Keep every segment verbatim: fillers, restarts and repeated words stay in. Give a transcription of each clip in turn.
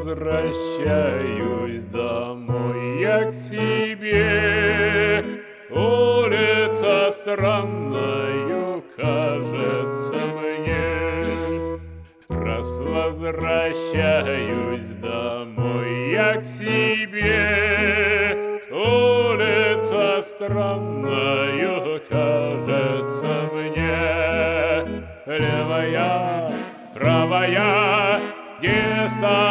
возвращаюсь домой я к себе. Улица странною кажется мне. Раз возвращаюсь домой я к себе, улица странною кажется мне. Левая, правая, где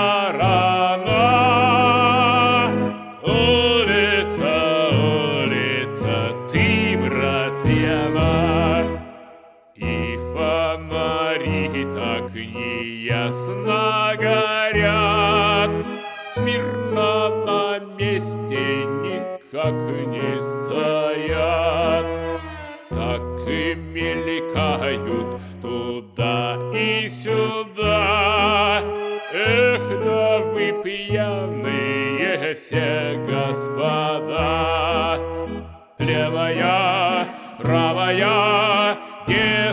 сторона? Улица, улица, ты, брат, пьяна. И фонари так неясно горят, смирно на месте никак не стоят. Так и мелькают туда и сюда. Эх, да вы пьяные все, господа. Левая, правая, где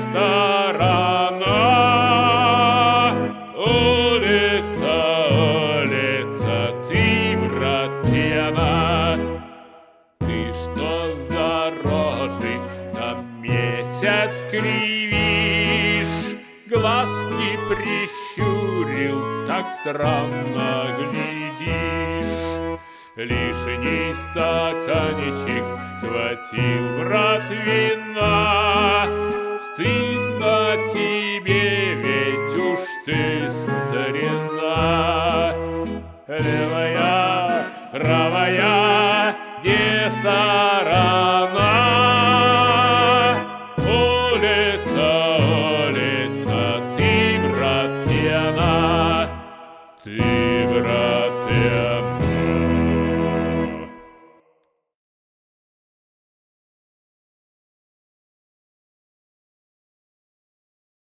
сторона? Улица, улица, ты, брат, пьяна. Ты что за рожи на месяц кривишь? Глазки прищурил, так странно глядишь. Лишний стаканчик хватил, брат, вина. Стыдно тебе, ведь уж ты старина. Левая, правая, где сторона? Улица, улица, ты, брат, пьяна. Ты, брат, пьяна.